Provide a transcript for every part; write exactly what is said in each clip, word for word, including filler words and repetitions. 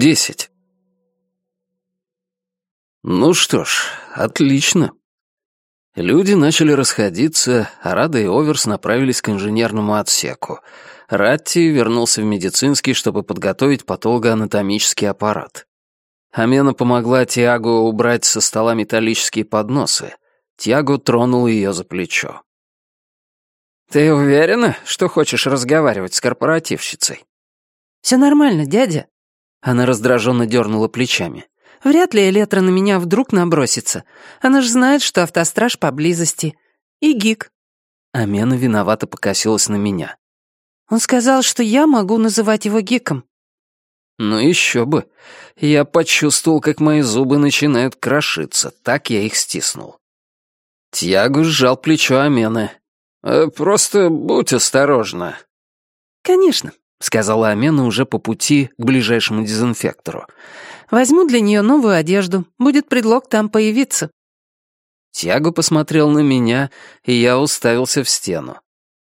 десять. Ну что ж, отлично. Люди начали расходиться, а Рада и Оверс направились к инженерному отсеку. Ратти вернулся в медицинский, чтобы подготовить патологоанатомический аппарат. Амена помогла Тиаго убрать со стола металлические подносы. Тиаго тронул ее за плечо. «Ты уверена, что хочешь разговаривать с корпоративщицей?» «Все нормально, дядя». Она раздраженно дернула плечами. «Вряд ли Электра на меня вдруг набросится. Она же знает, что автостраж поблизости. И Гик». Амена виновато покосилась на меня. «Он сказал, что я могу называть его Гиком». Ну еще бы. Я почувствовал, как мои зубы начинают крошиться. Так я их стиснул. Тьяго сжал плечо Амены. «Э, «Просто будь осторожна». «Конечно», — сказала Амена уже по пути к ближайшему дезинфектору. «Возьму для нее новую одежду. Будет предлог там появиться». Тьяго посмотрел на меня, и я уставился в стену.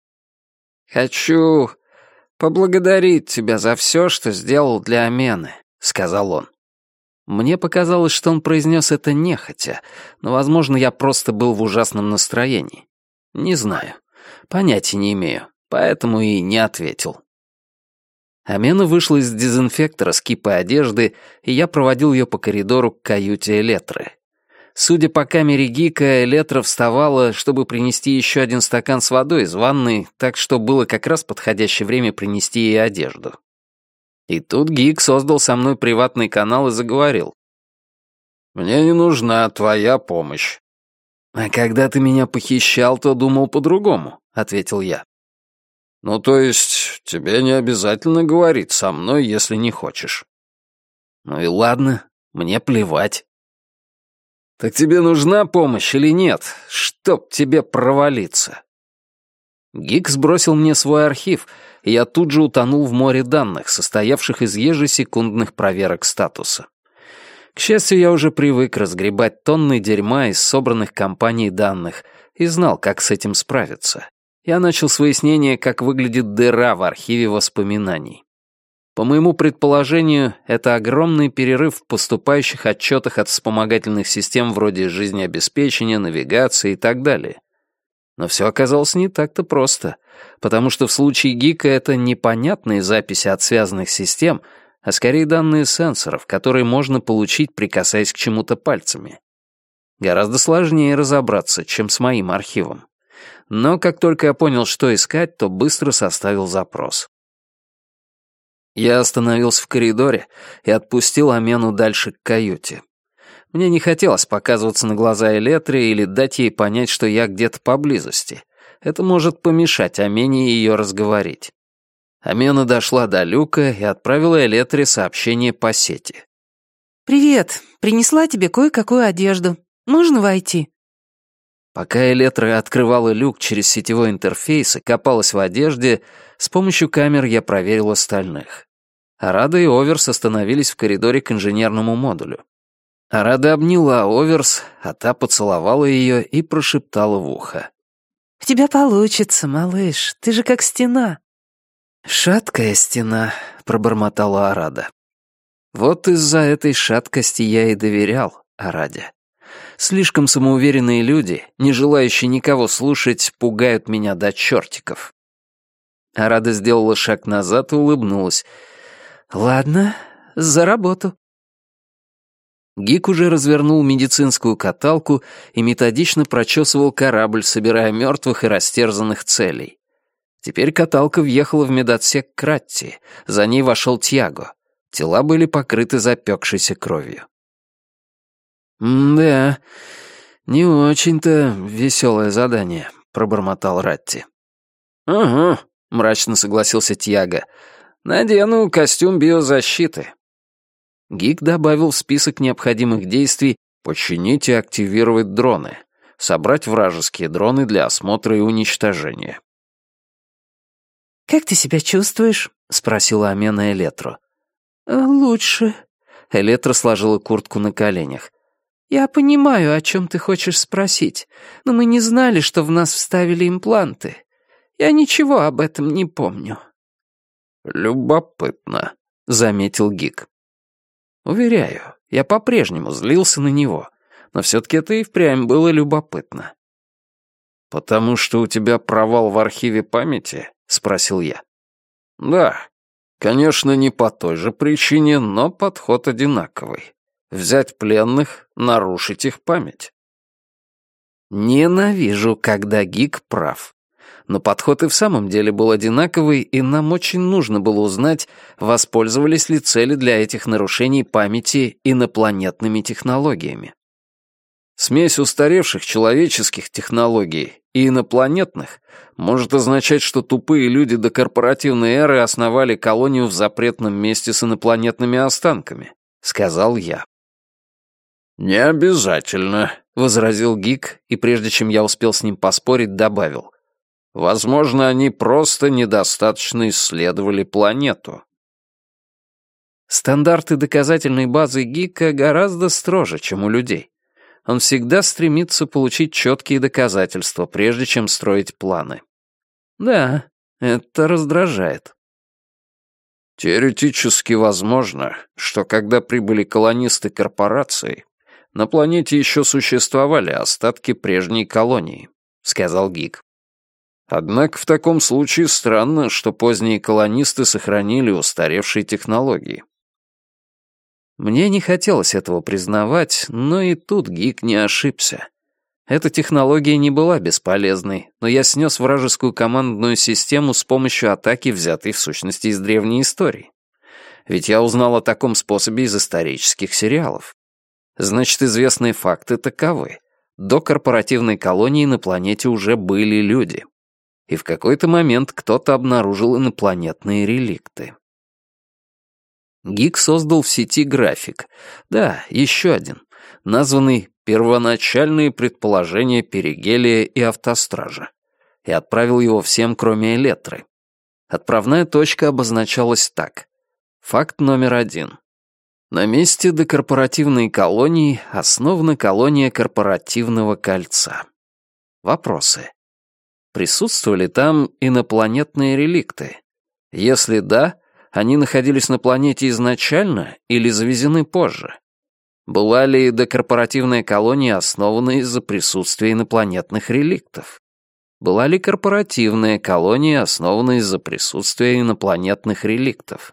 «Хочу поблагодарить тебя за все, что сделал для Амены», — сказал он. Мне показалось, что он произнес это нехотя, но, возможно, я просто был в ужасном настроении. Не знаю. Понятия не имею, поэтому и не ответил. Амена вышла из дезинфектора с кипой одежды, и я проводил ее по коридору к каюте Элетры. Судя по камере Гика, Элетра вставала, чтобы принести еще один стакан с водой из ванной, так что было как раз подходящее время принести ей одежду. И тут Гик создал со мной приватный канал и заговорил. «Мне не нужна твоя помощь». «А когда ты меня похищал, то думал по-другому», — ответил я. «Ну, то есть, тебе не обязательно говорить со мной, если не хочешь». «Ну и ладно, мне плевать». «Так тебе нужна помощь или нет? Чтоб тебе провалиться». Гик сбросил мне свой архив, и я тут же утонул в море данных, состоявших из ежесекундных проверок статуса. К счастью, я уже привык разгребать тонны дерьма из собранных компаний данных и знал, как с этим справиться. Я начал с выяснения, как выглядит дыра в архиве воспоминаний. По моему предположению, это огромный перерыв в поступающих отчетах от вспомогательных систем вроде жизнеобеспечения, навигации и так далее. Но все оказалось не так-то просто, потому что в случае Гика это непонятные записи от связанных систем, а скорее данные сенсоров, которые можно получить, прикасаясь к чему-то пальцами. Гораздо сложнее разобраться, чем с моим архивом. Но как только я понял, что искать, то быстро составил запрос. Я остановился в коридоре и отпустил Амену дальше к каюте. Мне не хотелось показываться на глаза Элетре или дать ей понять, что я где-то поблизости. Это может помешать Амене ее разговорить. Амена дошла до люка и отправила Элетре сообщение по сети. «Привет. Принесла тебе кое-какую одежду. Можно войти?» Пока Элетра открывала люк через сетевой интерфейс и копалась в одежде, с помощью камер я проверил остальных. Арада и Оверс остановились в коридоре к инженерному модулю. Арада обняла Оверс, а та поцеловала ее и прошептала в ухо. «У тебя получится, малыш. Ты же как стена». «Шаткая стена», — пробормотала Арада. Вот из-за этой шаткости я и доверял Араде. Слишком самоуверенные люди, не желающие никого слушать, пугают меня до чертиков. Арада сделала шаг назад и улыбнулась. «Ладно, за работу». Гик уже развернул медицинскую каталку и методично прочесывал корабль, собирая мертвых и растерзанных целей. Теперь каталка въехала в медотсек к Ратти, за ней вошел Тьяго. Тела были покрыты запекшейся кровью. «Да, не очень-то веселое задание», — пробормотал Ратти. «Ага», — мрачно согласился Тьяго. «Надену костюм биозащиты». Гик добавил в список необходимых действий «починить и активировать дроны», «собрать вражеские дроны для осмотра и уничтожения». «Как ты себя чувствуешь?» — спросила Амена Элетру. «Лучше». Элетра сложила куртку на коленях. «Я понимаю, о чем ты хочешь спросить, но мы не знали, что в нас вставили импланты. Я ничего об этом не помню». «Любопытно», — заметил Гик. Уверяю, я по-прежнему злился на него, но все-таки это и впрямь было любопытно. «Потому что у тебя провал в архиве памяти?» — спросил я. «Да, конечно, не по той же причине, но подход одинаковый. Взять пленных, нарушить их память». Ненавижу, когда Гик прав. Но подход и в самом деле был одинаковый, и нам очень нужно было узнать, воспользовались ли цели для этих нарушений памяти инопланетными технологиями. Смесь устаревших человеческих технологий и инопланетных может означать, что тупые люди до корпоративной эры основали колонию в запретном месте с инопланетными останками, сказал я. «Не обязательно», — возразил Гик, и прежде чем я успел с ним поспорить, добавил. «Возможно, они просто недостаточно исследовали планету». Стандарты доказательной базы Гика гораздо строже, чем у людей. Он всегда стремится получить четкие доказательства, прежде чем строить планы. Да, это раздражает. Теоретически возможно, что когда прибыли колонисты корпорации, на планете еще существовали остатки прежней колонии, сказал Гик. Однако в таком случае странно, что поздние колонисты сохранили устаревшие технологии. Мне не хотелось этого признавать, но и тут Гик не ошибся. Эта технология не была бесполезной, но я снес вражескую командную систему с помощью атаки, взятой в сущности из древней истории. Ведь я узнал о таком способе из исторических сериалов. Значит, известные факты таковы. До корпоративной колонии на планете уже были люди. И в какой-то момент кто-то обнаружил инопланетные реликты. Гик создал в сети график. Да, еще один, названный «Первоначальные предположения Перигелия и Автостража», и отправил его всем, кроме Элетры. Отправная точка обозначалась так. Факт номер один. На месте докорпоративной колонии основана колония корпоративного кольца. Вопросы. Присутствовали там инопланетные реликты? Если да, они находились на планете изначально или завезены позже? Была ли докорпоративная колония основана из-за присутствия инопланетных реликтов? Была ли корпоративная колония основана из-за присутствия инопланетных реликтов?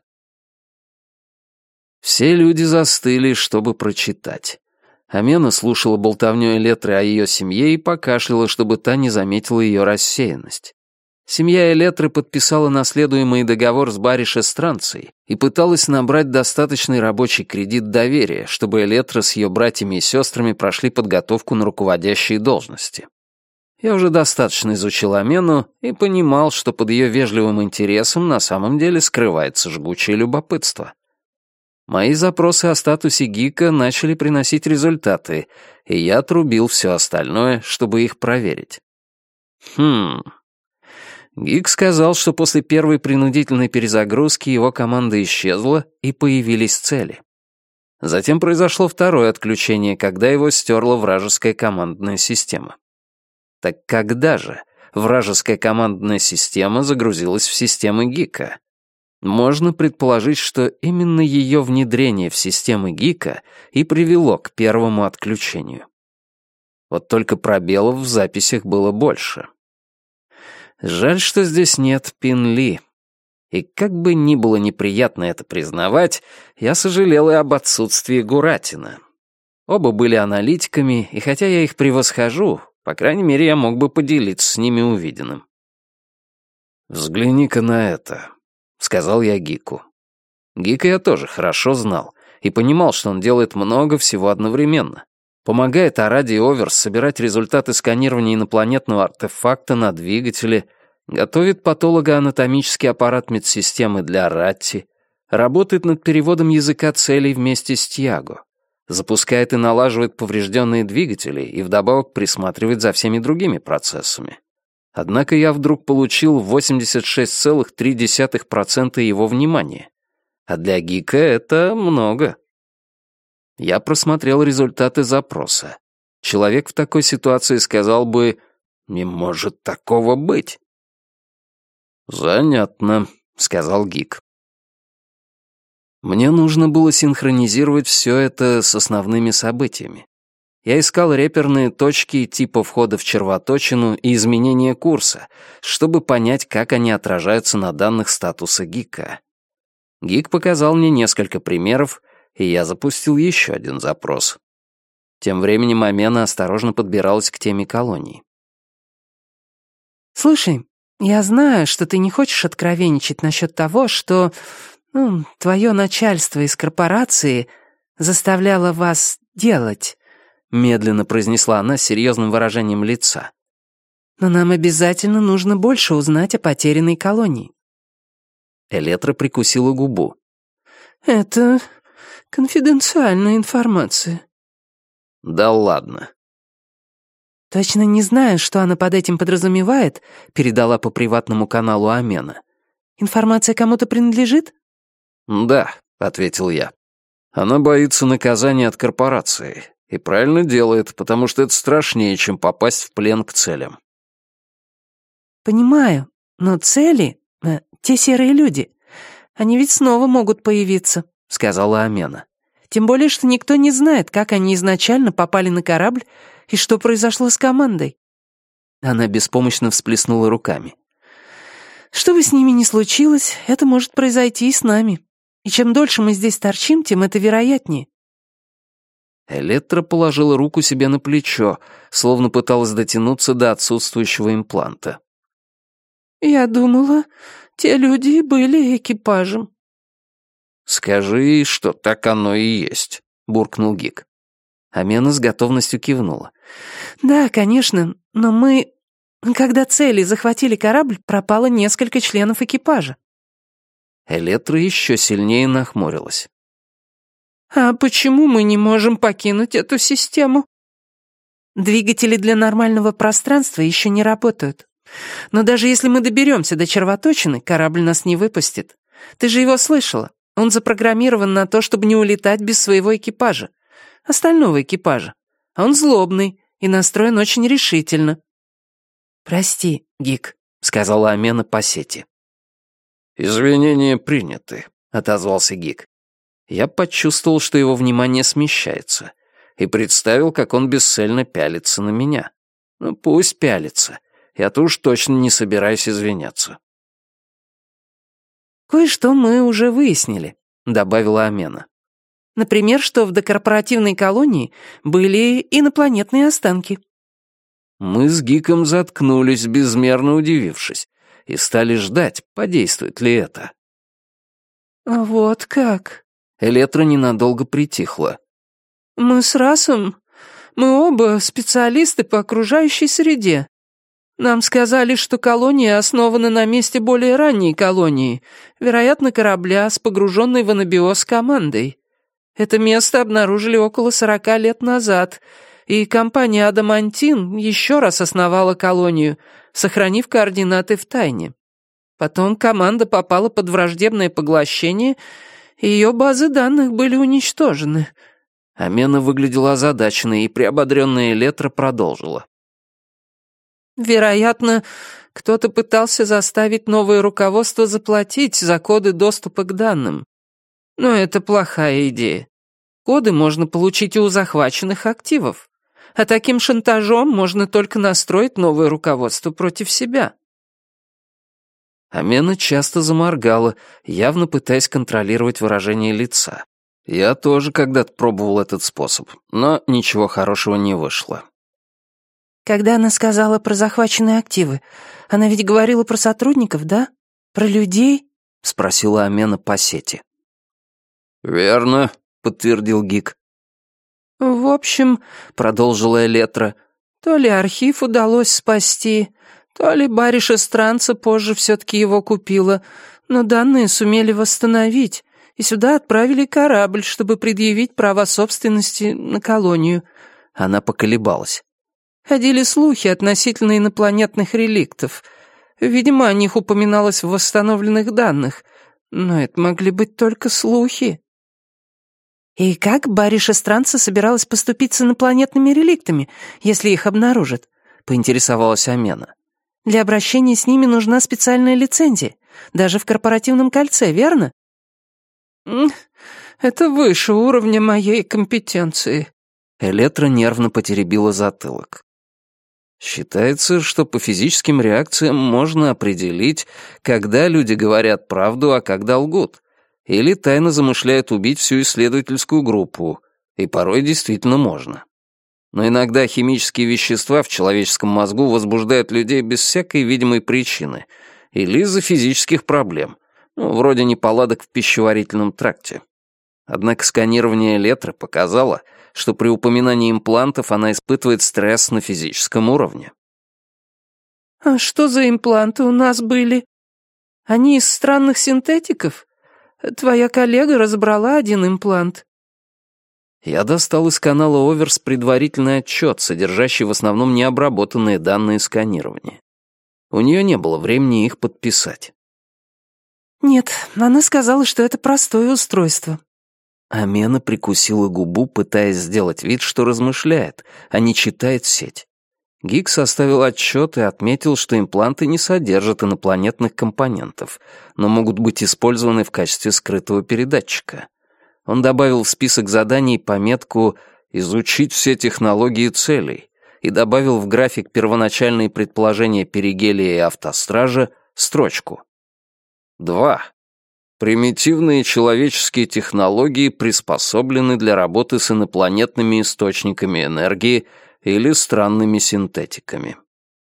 Все люди застыли, чтобы прочитать. Амена слушала болтовню Элетры о ее семье и покашляла, чтобы та не заметила ее рассеянность. Семья Элетры подписала наследуемый договор с Бариш-Эстранцией и пыталась набрать достаточный рабочий кредит доверия, чтобы Элетра с ее братьями и сестрами прошли подготовку на руководящие должности. Я уже достаточно изучил Амену и понимал, что под ее вежливым интересом на самом деле скрывается жгучее любопытство. Мои запросы о статусе Гика начали приносить результаты, и я отрубил все остальное, чтобы их проверить. Хм... Гик сказал, что после первой принудительной перезагрузки его команда исчезла и появились цели. Затем произошло второе отключение, когда его стерла вражеская командная система. Так когда же вражеская командная система загрузилась в системы Гика? Можно предположить, что именно ее внедрение в системы Гика и привело к первому отключению. Вот только пробелов в записях было больше. Жаль, что здесь нет Пин Ли. И как бы ни было неприятно это признавать, я сожалел и об отсутствии Гуратина. Оба были аналитиками, и хотя я их превосхожу, по крайней мере, я мог бы поделиться с ними увиденным. «Взгляни-ка на это», — сказал я Гику. Гика я тоже хорошо знал и понимал, что он делает много всего одновременно. Помогает Аради Оверс собирать результаты сканирования инопланетного артефакта на двигателе, готовит патологоанатомический аппарат медсистемы для Ратти, работает над переводом языка целей вместе с Тьяго, запускает и налаживает поврежденные двигатели и вдобавок присматривает за всеми другими процессами. Однако я вдруг получил восемьдесят шесть целых три десятых процента его внимания, а для Гика это много. Я просмотрел результаты запроса. Человек в такой ситуации сказал бы: «Не может такого быть». «Занятно», — сказал Гик. Мне нужно было синхронизировать все это с основными событиями. Я искал реперные точки типа входа в червоточину и изменения курса, чтобы понять, как они отражаются на данных статуса гика. Гик показал мне несколько примеров, и я запустил еще один запрос. Тем временем Амена осторожно подбиралась к теме колонии. «Слушай, я знаю, что ты не хочешь откровенничать насчет того, что, ну, твое начальство из корпорации заставляло вас делать», медленно произнесла она с серьезным выражением лица. «Но нам обязательно нужно больше узнать о потерянной колонии». Элетра прикусила губу. «Это конфиденциальная информация». «Да ладно». «Точно не знаю, что она под этим подразумевает», передала по приватному каналу Амена. «Информация кому-то принадлежит?» «Да», — ответил я. «Она боится наказания от корпорации. И правильно делает, потому что это страшнее, чем попасть в плен к целям». «Понимаю, но цели э, — те серые люди. Они ведь снова могут появиться», — сказала Амена. «Тем более, что никто не знает, как они изначально попали на корабль и что произошло с командой». Она беспомощно всплеснула руками. «Что бы с ними ни случилось, это может произойти и с нами. И чем дольше мы здесь торчим, тем это вероятнее». Электра положила руку себе на плечо, словно пыталась дотянуться до отсутствующего импланта. «Я думала, те люди были экипажем». «Скажи, что так оно и есть», — буркнул Гик. Амена с готовностью кивнула. «Да, конечно, но мы... Когда цели захватили корабль, пропало несколько членов экипажа». Электра еще сильнее нахмурилась. «А почему мы не можем покинуть эту систему?» «Двигатели для нормального пространства еще не работают. Но даже если мы доберемся до червоточины, корабль нас не выпустит. Ты же его слышала. Он запрограммирован на то, чтобы не улетать без своего экипажа. Остального экипажа. А он злобный и настроен очень решительно». «Прости, Гик», — сказала Амена по сети. «Извинения приняты», — отозвался Гик. Я почувствовал, что его внимание смещается, и представил, как он бесцельно пялится на меня. Ну, пусть пялится. Я-то уж точно не собираюсь извиняться. «Кое-что мы уже выяснили», — добавила Амена. «Например, что в докорпоративной колонии были инопланетные останки». Мы с Гиком заткнулись, безмерно удивившись, и стали ждать, подействует ли это. «Вот как?» Электра ненадолго притихла. «Мы с Расом, мы оба специалисты по окружающей среде. Нам сказали, что колония основана на месте более ранней колонии, вероятно, корабля с погруженной в анабиоз командой. Это место обнаружили около сорока лет назад, и компания «Адамантин» еще раз основала колонию, сохранив координаты в тайне. Потом команда попала под враждебное поглощение, и ее базы данных были уничтожены». Амена выглядела озадаченной, и приободренная Электра продолжила. «Вероятно, кто-то пытался заставить новое руководство заплатить за коды доступа к данным. Но это плохая идея. Коды можно получить у захваченных активов, а таким шантажом можно только настроить новое руководство против себя». Амена часто заморгала, явно пытаясь контролировать выражение лица. Я тоже когда-то пробовал этот способ, но ничего хорошего не вышло. «Когда она сказала про захваченные активы, она ведь говорила про сотрудников, да? Про людей?» — спросила Амена по сети. «Верно», — подтвердил Гик. «В общем», — продолжила Электра, «то ли архив удалось спасти, то ли бариша Странца позже все-таки его купила, но данные сумели восстановить, и сюда отправили корабль, чтобы предъявить права собственности на колонию». Она поколебалась. «Ходили слухи относительно инопланетных реликтов. Видимо, о них упоминалось в восстановленных данных, но это могли быть только слухи». «И как бариша Странца собиралась поступить с инопланетными реликтами, если их обнаружат?» — поинтересовалась Амена. «Для обращения с ними нужна специальная лицензия, даже в корпоративном кольце, верно?» Это выше уровня моей компетенции». Электра нервно потеребила затылок. Считается, что по физическим реакциям можно определить, когда люди говорят правду, а когда лгут, или тайно замышляют убить всю исследовательскую группу, и порой действительно можно. Но иногда химические вещества в человеческом мозгу возбуждают людей без всякой видимой причины или из-за физических проблем, ну, вроде неполадок в пищеварительном тракте. Однако сканирование Элетры показало, что при упоминании имплантов она испытывает стресс на физическом уровне. «А что за импланты у нас были? Они из странных синтетиков? Твоя коллега разобрала один имплант». Я достал из канала Оверс предварительный отчет, содержащий в основном необработанные данные сканирования. У нее не было времени их подписать. «Нет, она сказала, что это простое устройство». Амена прикусила губу, пытаясь сделать вид, что размышляет, а не читает сеть. Гик составил отчет и отметил, что импланты не содержат инопланетных компонентов, но могут быть использованы в качестве скрытого передатчика. Он добавил в список заданий пометку «Изучить все технологии целей» и добавил в график первоначальные предположения Перигелия и Автостража строчку. два. Примитивные человеческие технологии приспособлены для работы с инопланетными источниками энергии или странными синтетиками.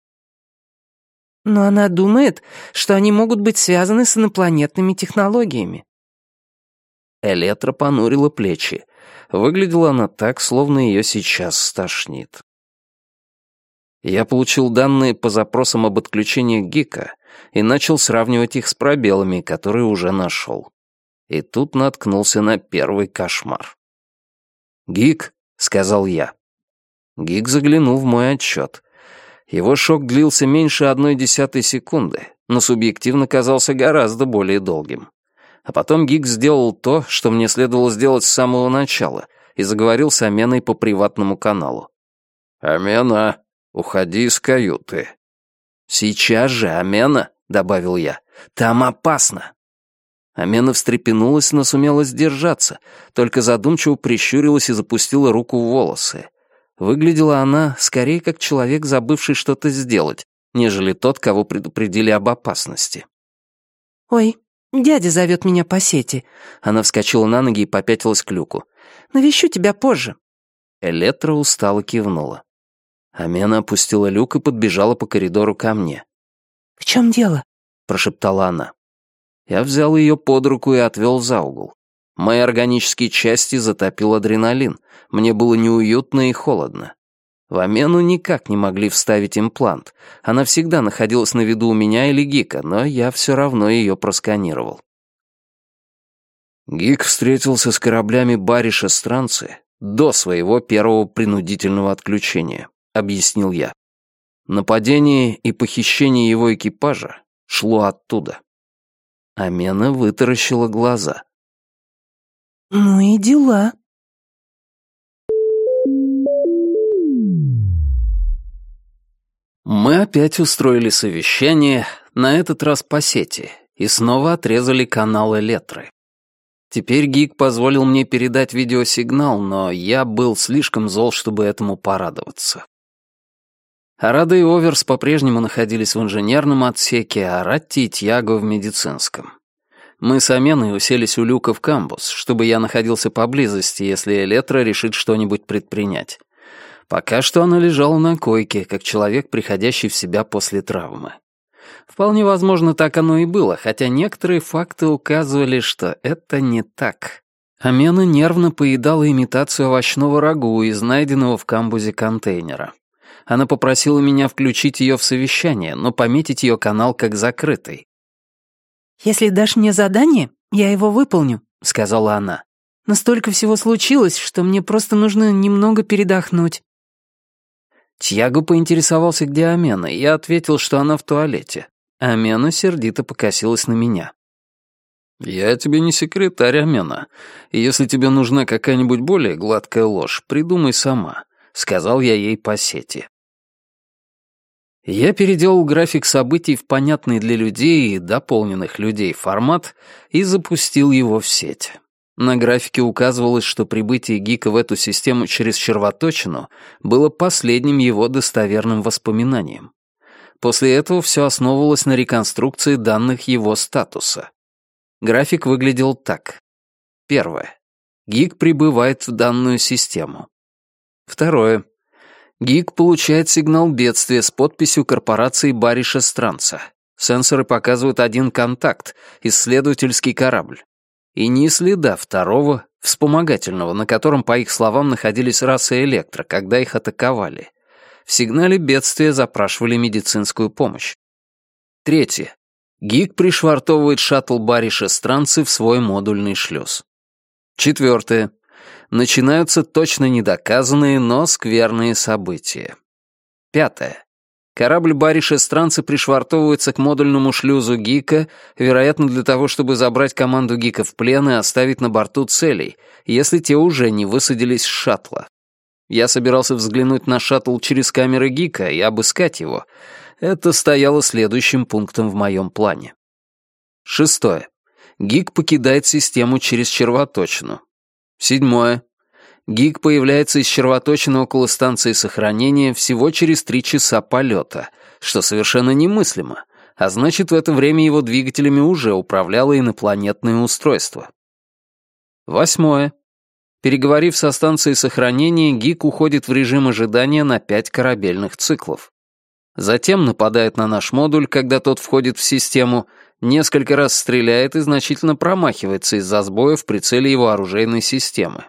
Но она думает, что они могут быть связаны с инопланетными технологиями. Электра понурила плечи. Выглядела она так, словно ее сейчас стошнит. Я получил данные по запросам об отключении Гика и начал сравнивать их с пробелами, которые уже нашел. И тут наткнулся на первый кошмар. «Гик», — сказал я. Гик заглянул в мой отчет. Его шок длился меньше одной десятой секунды, но субъективно казался гораздо более долгим. А потом Гик сделал то, что мне следовало сделать с самого начала, и заговорил с Аменой по приватному каналу. «Амена, уходи из каюты». «Сейчас же, Амена», — добавил я, — «там опасно». Амена встрепенулась, но сумела сдержаться, только задумчиво прищурилась и запустила руку в волосы. Выглядела она скорее как человек, забывший что-то сделать, нежели тот, кого предупредили об опасности. «Ой, дядя зовет меня по сети». Она вскочила на ноги и попятилась к люку. «Навещу тебя позже». Электра устало кивнула. Амена опустила люк и подбежала по коридору ко мне. «В чем дело?» — прошептала она. Я взял ее под руку и отвел за угол. Мои органические части затопил адреналин. Мне было неуютно и холодно. В Амену никак не могли вставить имплант. Она всегда находилась на виду у меня или Гика, но я все равно ее просканировал. Гик встретился с кораблями Бариша Странцы до своего первого принудительного отключения, объяснил я. Нападение и похищение его экипажа шло оттуда. Амена вытаращила глаза. «Ну и дела». Мы опять устроили совещание, на этот раз по сети, и снова отрезали канал Элетры. Теперь Гик позволил мне передать видеосигнал, но я был слишком зол, чтобы этому порадоваться. Арада и Оверс по-прежнему находились в инженерном отсеке, а Ратти и Тьяго в медицинском. Мы с Аменой уселись у люка в камбус, чтобы я находился поблизости, если Элетра решит что-нибудь предпринять. Пока что она лежала на койке, как человек, приходящий в себя после травмы. Вполне возможно, так оно и было, хотя некоторые факты указывали, что это не так. Амена нервно поедала имитацию овощного рагу из найденного в камбузе контейнера. Она попросила меня включить ее в совещание, но пометить ее канал как закрытый. «Если дашь мне задание, я его выполню», — сказала она. «Но столько всего случилось, что мне просто нужно немного передохнуть». Тьяго поинтересовался, где Амена, и я ответил, что она в туалете. Амена сердито покосилась на меня. «Я тебе не секретарь, Амена, и если тебе нужна какая-нибудь более гладкая ложь, придумай сама», — сказал я ей по сети. Я переделал график событий в понятный для людей и дополненных людей формат и запустил его в сеть. На графике указывалось, что прибытие Гика в эту систему через червоточину было последним его достоверным воспоминанием. После этого все основывалось на реконструкции данных его статуса. График выглядел так. Первое. Гик прибывает в данную систему. Второе. Гик получает сигнал бедствия с подписью корпорации Бариша Странца. Сенсоры показывают один контакт — исследовательский корабль. И ни следа второго, вспомогательного, на котором, по их словам, находились расы Электро, когда их атаковали. В сигнале бедствия запрашивали медицинскую помощь. Третье. Гик пришвартовывает шаттл Бариша Странцы в свой модульный шлюз. Четвертое. Начинаются точно недоказанные, но скверные события. Пятое. Корабль Бариша Странцы пришвартовывается к модульному шлюзу Гика, вероятно, для того, чтобы забрать команду Гика в плен и оставить на борту целей, если те уже не высадились с шаттла. Я собирался взглянуть на шаттл через камеры Гика и обыскать его. Это стояло следующим пунктом в моем плане. Шестое. Гик покидает систему через червоточину. Седьмое. Гик появляется из червоточины около станции сохранения всего через три часа полета, что совершенно немыслимо, а значит, в это время его двигателями уже управляло инопланетное устройство. Восьмое. Переговорив со станцией сохранения, Гик уходит в режим ожидания на пять корабельных циклов. Затем нападает на наш модуль, когда тот входит в систему, несколько раз стреляет и значительно промахивается из-за сбоя в прицеле его оружейной системы.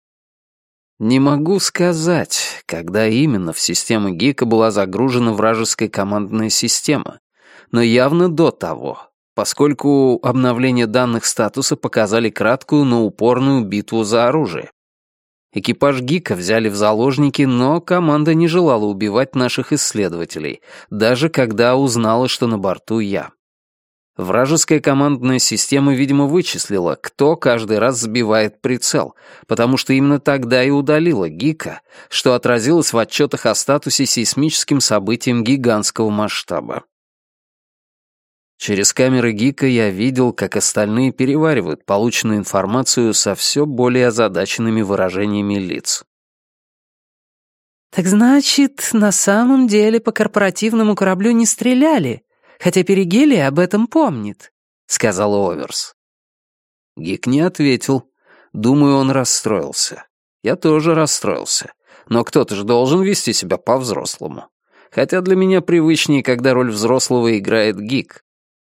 Не могу сказать, когда именно в систему Гика была загружена вражеская командная система, но явно до того, поскольку обновления данных статуса показали краткую, но упорную битву за оружие. Экипаж Гика взяли в заложники, но команда не желала убивать наших исследователей, даже когда узнала, что на борту я. Вражеская командная система, видимо, вычислила, кто каждый раз сбивает прицел, потому что именно тогда и удалила Гика, что отразилось в отчетах о статусе сейсмическим событием гигантского масштаба. Через камеры Гика я видел, как остальные переваривают полученную информацию со все более озадаченными выражениями лиц. «Так значит, на самом деле по корпоративному кораблю не стреляли, хотя Перигелия об этом помнит», — сказал Оверс. Гик не ответил. Думаю, он расстроился. Я тоже расстроился. Но кто-то же должен вести себя по-взрослому. Хотя для меня привычнее, когда роль взрослого играет Гик.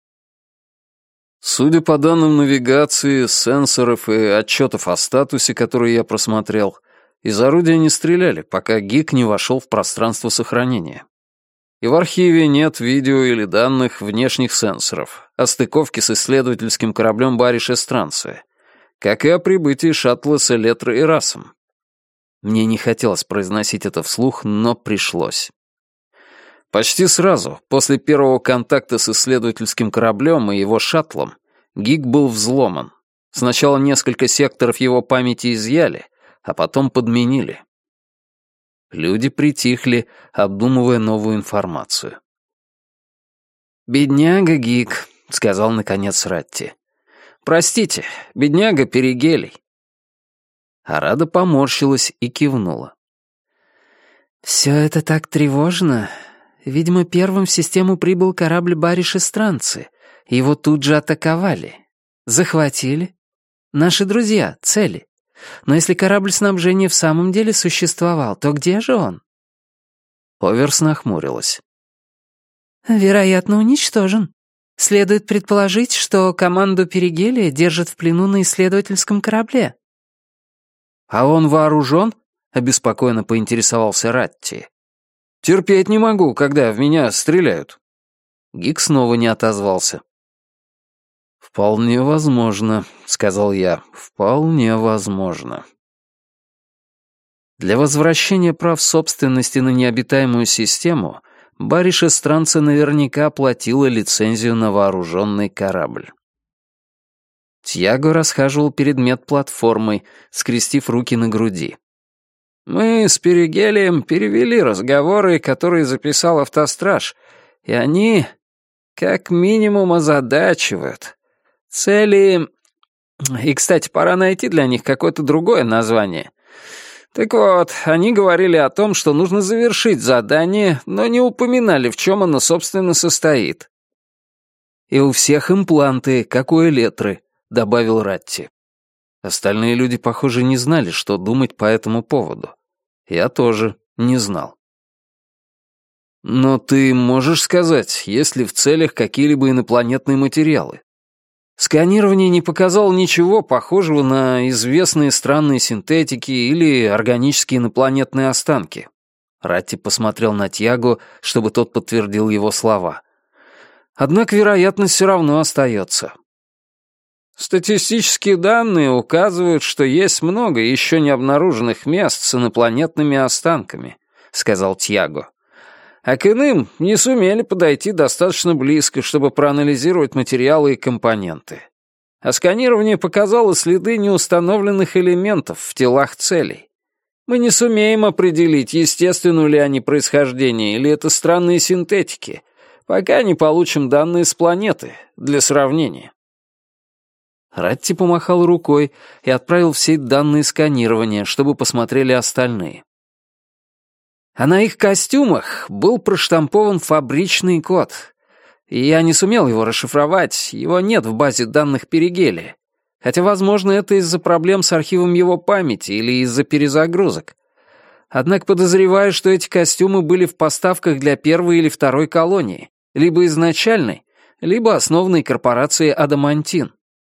Судя по данным навигации, сенсоров и отчетов о статусе, которые я просмотрел, из орудия не стреляли, пока Гик не вошел в пространство сохранения. И в архиве нет видео или данных внешних сенсоров о стыковке с исследовательским кораблем Бариша Странцы, как и о прибытии шаттла с Электро и Расом. Мне не хотелось произносить это вслух, но пришлось. Почти сразу, после первого контакта с исследовательским кораблем и его шаттлом, Гик был взломан. Сначала несколько секторов его памяти изъяли, а потом подменили. Люди притихли, обдумывая новую информацию. «Бедняга Гик», — сказал наконец Ратти. «Простите, бедняга Перигелий». Арада поморщилась и кивнула. «Все это так тревожно. Видимо, первым в систему прибыл корабль Бариша Странцы. Его тут же атаковали. Захватили. Наши друзья, цели. Но если корабль снабжения в самом деле существовал, то где же он?» Оверс нахмурилась. «Вероятно, уничтожен. Следует предположить, что команду Перигелия держат в плену на исследовательском корабле». «А он вооружен?» — обеспокоенно поинтересовался Ратти. «Терпеть не могу, когда в меня стреляют». Гик снова не отозвался. «Вполне возможно», — сказал я. «Вполне возможно». Для возвращения прав собственности на необитаемую систему Бариша Странца наверняка оплатила лицензию на вооруженный корабль. Тьяго расхаживал перед медплатформой, скрестив руки на груди. «Мы с Перигелием перевели разговоры, которые записал автостраж, и они, как минимум, озадачивают. Цели И, кстати, пора найти для них какое-то другое название. Так вот, они говорили о том, что нужно завершить задание, но не упоминали, в чем оно, собственно, состоит. «И у всех импланты, как у Элетры», — добавил Ратти. Остальные люди, похоже, не знали, что думать по этому поводу. Я тоже не знал. «Но ты можешь сказать, есть ли в целях какие-либо инопланетные материалы?» Сканирование не показало ничего похожего на известные странные синтетики или органические инопланетные останки. Ратти посмотрел на Тьяго, чтобы тот подтвердил его слова. Однако вероятность все равно остается. Статистические данные указывают, что есть много еще не обнаруженных мест с инопланетными останками, сказал Тьяго. А к иным не сумели подойти достаточно близко, чтобы проанализировать материалы и компоненты. А сканирование показало следы неустановленных элементов в телах целей. Мы не сумеем определить, естественны ли они происхождение или это странные синтетики, пока не получим данные с планеты для сравнения. Ратти помахал рукой и отправил в сеть данные сканирования, чтобы посмотрели остальные. А на их костюмах был проштампован фабричный код. И я не сумел его расшифровать, его нет в базе данных Перигелия. Хотя, возможно, это из-за проблем с архивом его памяти или из-за перезагрузок. Однако подозреваю, что эти костюмы были в поставках для первой или второй колонии, либо изначальной, либо основанной корпорацией «Адамантин».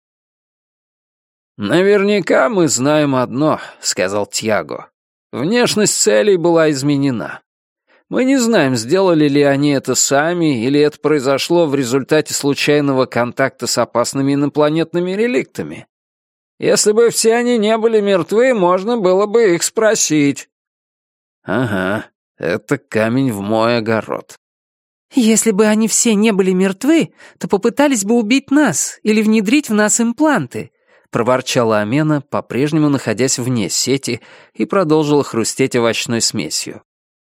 «Наверняка мы знаем одно», — сказал Тьяго. Внешность целей была изменена. Мы не знаем, сделали ли они это сами, или это произошло в результате случайного контакта с опасными инопланетными реликтами. Если бы все они не были мертвы, можно было бы их спросить. Ага, это камень в мой огород. Если бы они все не были мертвы, то попытались бы убить нас или внедрить в нас импланты, проворчала Амена, по-прежнему находясь вне сети, и продолжила хрустеть овощной смесью.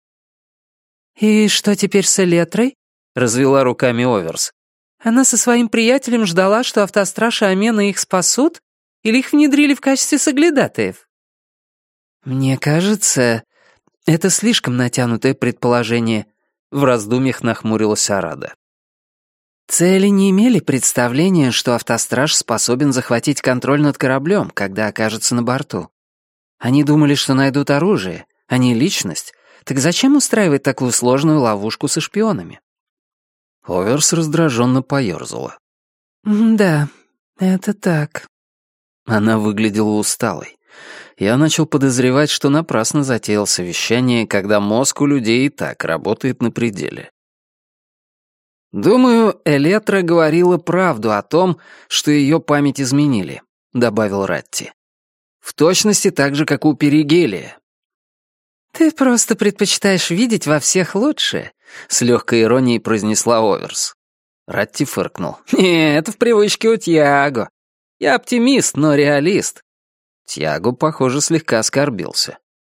«И что теперь с Элетрой?» — развела руками Оверс. «Она со своим приятелем ждала, что автостраж и Амена их спасут? Или их внедрили в качестве соглядатаев?» «Мне кажется, это слишком натянутое предположение», — в раздумьях нахмурилась Арада. Цели не имели представления, что автостраж способен захватить контроль над кораблем, когда окажется на борту. Они думали, что найдут оружие, а не личность. Так зачем устраивать такую сложную ловушку со шпионами? Оверс раздраженно поёрзала. «Да, это так». Она выглядела усталой. Я начал подозревать, что напрасно затеял совещание, когда мозг у людей и так работает на пределе. «Думаю, Элетра говорила правду о том, что ее память изменили», — добавил Ратти. «В точности так же, как у Перигелия». «Ты просто предпочитаешь видеть во всех лучшее», — с легкой иронией произнесла Оверс. Ратти фыркнул. «Не, это в привычке у Тьяго. Я оптимист, но реалист». Тьяго, похоже, слегка оскорбился.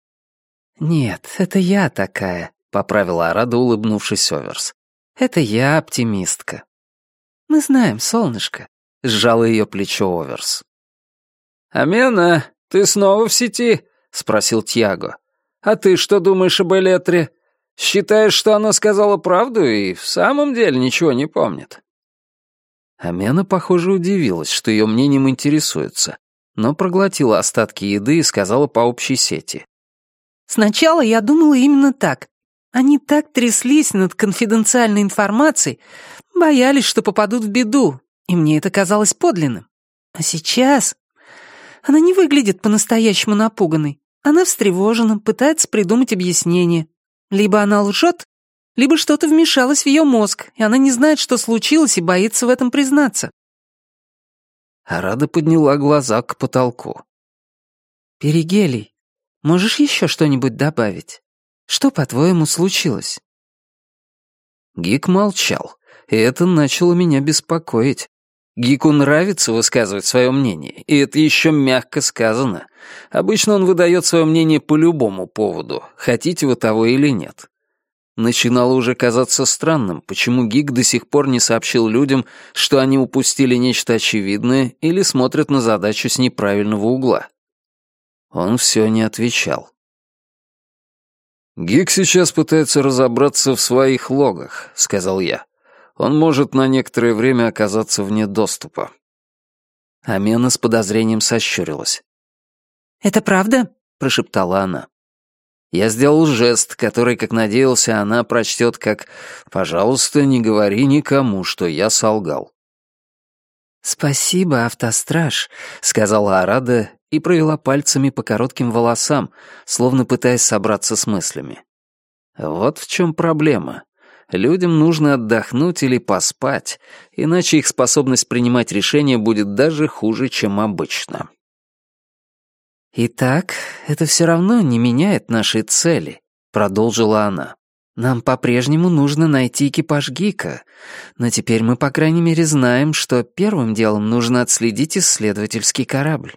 «Нет, это я такая», — поправила Арада, улыбнувшись Оверс. «Это я оптимистка». «Мы знаем, солнышко», — сжала ее плечо Оверс. «Амена, ты снова в сети?» — спросил Тьяго. «А ты что думаешь об Элетре? Считаешь, что она сказала правду и в самом деле ничего не помнит?» Амена, похоже, удивилась, что ее мнением интересуются, но проглотила остатки еды и сказала по общей сети. «Сначала я думала именно так. Они так тряслись над конфиденциальной информацией, боялись, что попадут в беду, и мне это казалось подлинным. А сейчас она не выглядит по-настоящему напуганной. Она встревожена, пытается придумать объяснение. Либо она лжет, либо что-то вмешалось в ее мозг, и она не знает, что случилось, и боится в этом признаться». Арада подняла глаза к потолку. «Перигелий, можешь еще что-нибудь добавить? Что, по-твоему, случилось?» Гик молчал, и это начало меня беспокоить. Гику нравится высказывать свое мнение, и это еще мягко сказано. Обычно он выдает свое мнение по любому поводу, хотите вы того или нет. Начинало уже казаться странным, почему Гик до сих пор не сообщил людям, что они упустили нечто очевидное или смотрят на задачу с неправильного угла. Он все не отвечал. «Гик сейчас пытается разобраться в своих логах», — сказал я. «Он может на некоторое время оказаться вне доступа». Амена с подозрением сощурилась. «Это правда?» — прошептала она. Я сделал жест, который, как надеялся, она прочтет как «Пожалуйста, не говори никому, что я солгал». «Спасибо, автостраж», — сказала Арада и провела пальцами по коротким волосам, словно пытаясь собраться с мыслями. Вот в чем проблема. Людям нужно отдохнуть или поспать, иначе их способность принимать решения будет даже хуже, чем обычно. «Итак, это все равно не меняет нашей цели», — продолжила она. «Нам по-прежнему нужно найти экипаж Гика, но теперь мы, по крайней мере, знаем, что первым делом нужно отследить исследовательский корабль».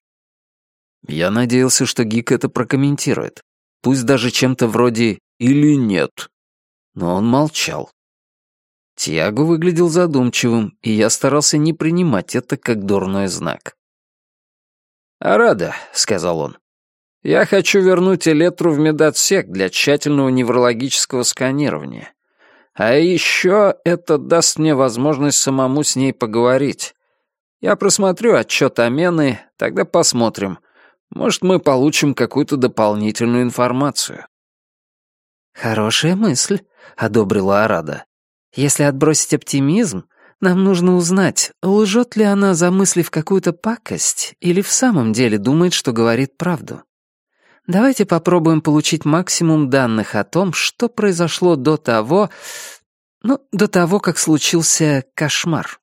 Я надеялся, что Гик это прокомментирует, пусть даже чем-то вроде «или нет». Но он молчал. Тиаго выглядел задумчивым, и я старался не принимать это как дурной знак. «Арада», — сказал он, — «я хочу вернуть Элетру в медотсек для тщательного неврологического сканирования. А еще это даст мне возможность самому с ней поговорить. Я просмотрю отчет Амены, тогда посмотрим. Может, мы получим какую-то дополнительную информацию». «Хорошая мысль», — одобрила Арада. «Если отбросить оптимизм, нам нужно узнать, лжет ли она, замыслив какую-то пакость, или в самом деле думает, что говорит правду. Давайте попробуем получить максимум данных о том, что произошло до того... ну, до того, как случился кошмар».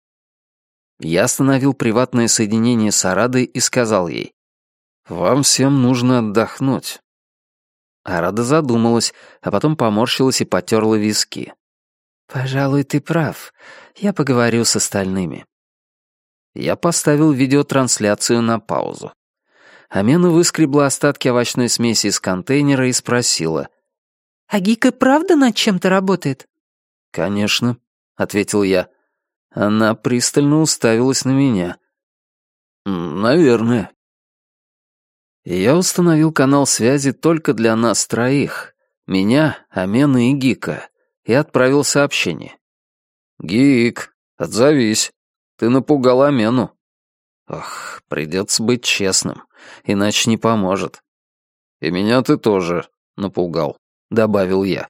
Я остановил приватное соединение с Арадой и сказал ей: «Вам всем нужно отдохнуть». Арада задумалась, а потом поморщилась и потерла виски. «Пожалуй, ты прав. Я поговорю с остальными». Я поставил видеотрансляцию на паузу. Амена выскребла остатки овощной смеси из контейнера и спросила: «А Гик и правда над чем-то работает?» «Конечно», — ответил я. Она пристально уставилась на меня. «Наверное». Я установил канал связи только для нас троих, меня, Амены и Гика, и отправил сообщение. «Гик, отзовись. Ты напугал Амену». Ох, придется быть честным, иначе не поможет. «И меня ты тоже напугал», — добавил я.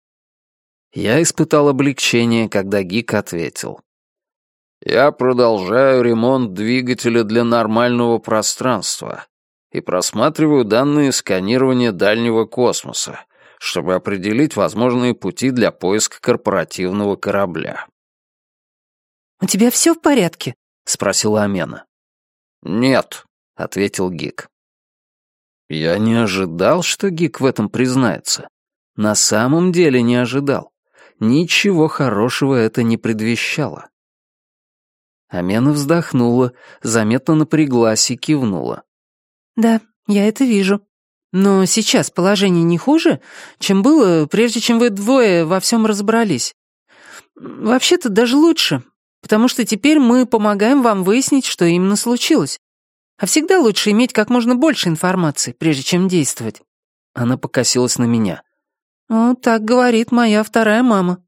Я испытал облегчение, когда Гик ответил: «Я продолжаю ремонт двигателя для нормального пространства и просматриваю данные сканирования дальнего космоса, чтобы определить возможные пути для поиска корпоративного корабля». «У тебя все в порядке?» — спросила Амена. «Нет», — ответил Гик. Я не ожидал, что Гик в этом признается. На самом деле не ожидал. Ничего хорошего это не предвещало. Амена вздохнула, заметно напряглась и кивнула. «Да, я это вижу. Но сейчас положение не хуже, чем было, прежде чем вы двое во всем разобрались. Вообще-то даже лучше, потому что теперь мы помогаем вам выяснить, что именно случилось. А всегда лучше иметь как можно больше информации, прежде чем действовать». Она покосилась на меня. «Ну, так говорит моя вторая мама».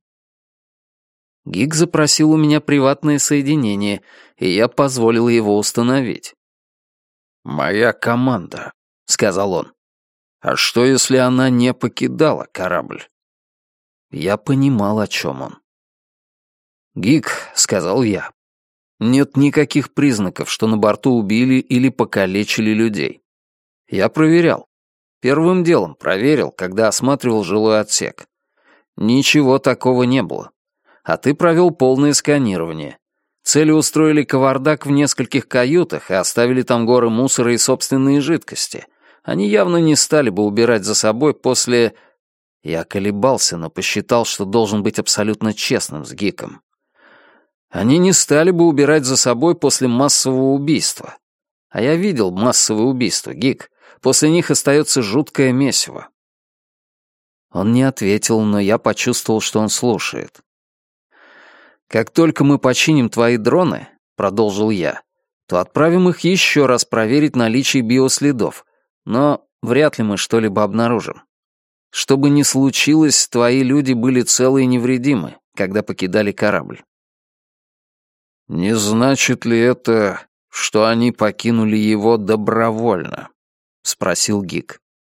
Гик запросил у меня приватное соединение, и я позволил его установить. «Моя команда», — сказал он. «А что, если она не покидала корабль?» Я понимал, о чем он. «Гик», — сказал я, — «нет никаких признаков, что на борту убили или покалечили людей. Я проверял. Первым делом проверил, когда осматривал жилой отсек. Ничего такого не было. А ты провел полное сканирование. Цели устроили кавардак в нескольких каютах и оставили там горы мусора и собственные жидкости. Они явно не стали бы убирать за собой после...» Я колебался, но посчитал, что должен быть абсолютно честным с Гиком. Они не стали бы убирать за собой после массового убийства. А я видел массовые убийства, Гик. После них остается жуткое месиво. Он не ответил, но я почувствовал, что он слушает. «Как только мы починим твои дроны», — продолжил я, «то отправим их еще раз проверить наличие биоследов, но вряд ли мы что-либо обнаружим. Что бы ни случилось, твои люди были целы и невредимы, когда покидали корабль». «Не значит ли это, что они покинули его добровольно?» — спросил Гик.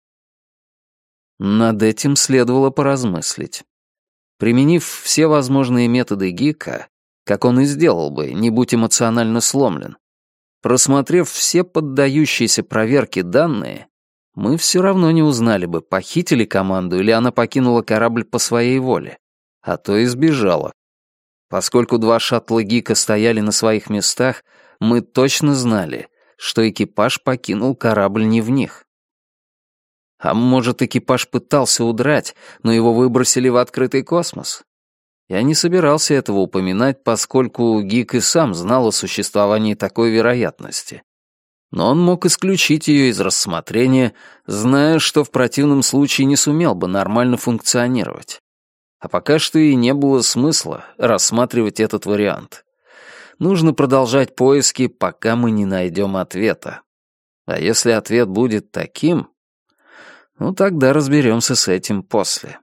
Над этим следовало поразмыслить. Применив все возможные методы Гика, как он и сделал бы, не будь эмоционально сломлен, просмотрев все поддающиеся проверке данные, мы все равно не узнали бы, похитили команду или она покинула корабль по своей воле, а то и сбежала. Поскольку два шаттла Гика стояли на своих местах, мы точно знали, что экипаж покинул корабль не в них. А может, экипаж пытался удрать, но его выбросили в открытый космос? Я не собирался этого упоминать, поскольку Гик и сам знал о существовании такой вероятности. Но он мог исключить ее из рассмотрения, зная, что в противном случае не сумел бы нормально функционировать. А пока что и не было смысла рассматривать этот вариант. Нужно продолжать поиски, пока мы не найдем ответа. А если ответ будет таким, ну тогда разберемся с этим после.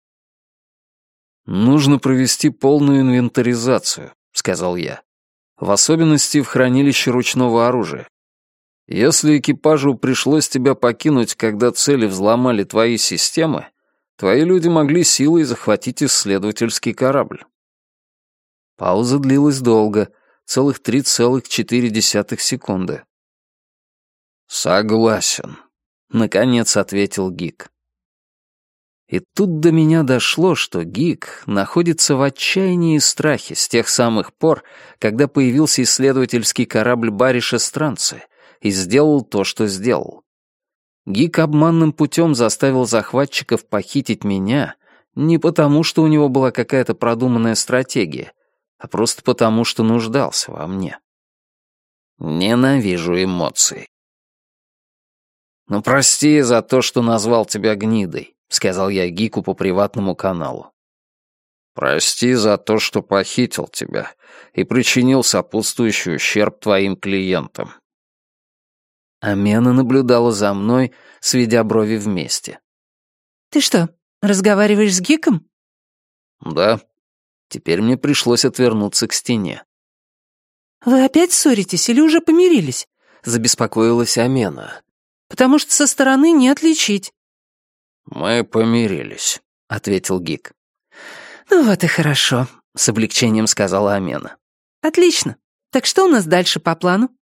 «Нужно провести полную инвентаризацию», — сказал я. «В особенности в хранилище ручного оружия. Если экипажу пришлось тебя покинуть, когда цели взломали твои системы, твои люди могли силой захватить исследовательский корабль». Пауза длилась долго, целых три целых четыре десятых секунды. «Согласен», — наконец ответил Гик. И тут до меня дошло, что Гик находится в отчаянии и страхе с тех самых пор, когда появился исследовательский корабль Бариша Странцы и сделал то, что сделал. Гик обманным путем заставил захватчиков похитить меня не потому, что у него была какая-то продуманная стратегия, а просто потому, что нуждался во мне. Ненавижу эмоции. «Ну, прости за то, что назвал тебя гнидой», — сказал я Гику по приватному каналу. «Прости за то, что похитил тебя и причинил сопутствующий ущерб твоим клиентам». Амена наблюдала за мной, сведя брови вместе. «Ты что, разговариваешь с Гиком?» «Да». Теперь мне пришлось отвернуться к стене. «Вы опять ссоритесь или уже помирились?» — забеспокоилась Амена. «Потому что со стороны не отличить». «Мы помирились», — ответил Гик. «Ну вот и хорошо», — с облегчением сказала Амена. «Отлично. Так что у нас дальше по плану?»